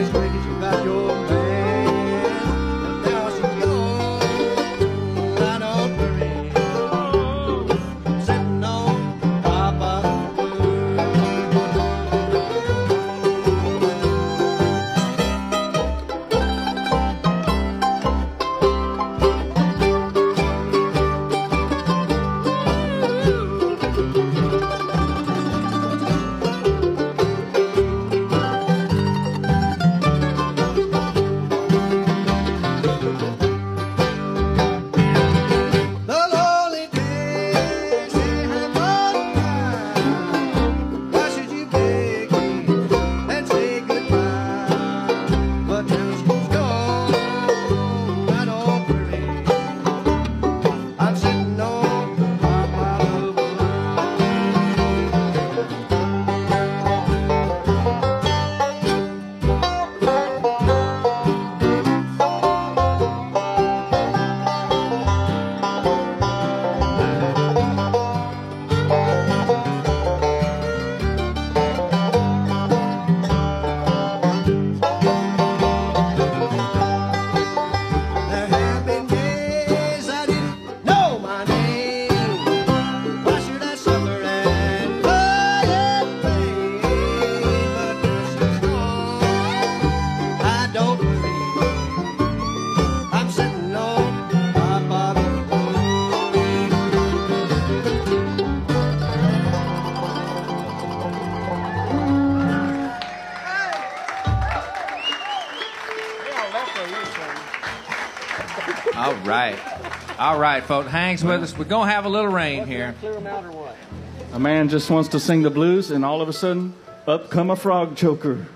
All right. All right, folks. Hank's with us. We're going to have a little rain here. Clear them out or what? A man just wants to sing the blues, and all of a sudden, up come a frog choker.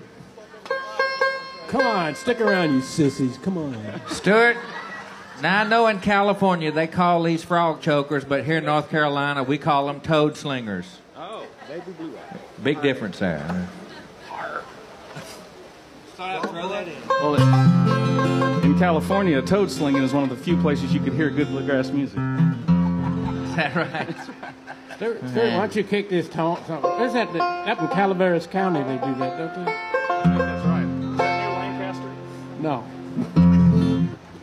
Come on, stick around, you sissies. Come on. Stuart, now I know in California they call these frog chokers, but here in North Carolina we call them toad slingers. Oh, baby blue eye. Big difference there. Throw that in. Well, in California, toad slinging is one of the few places you could hear good bluegrass music. Is that right? Stuart, why don't you kick this taunt? Where's that? Up in Calaveras County they do that, don't they? I think that's right. Is that near Lancaster? No.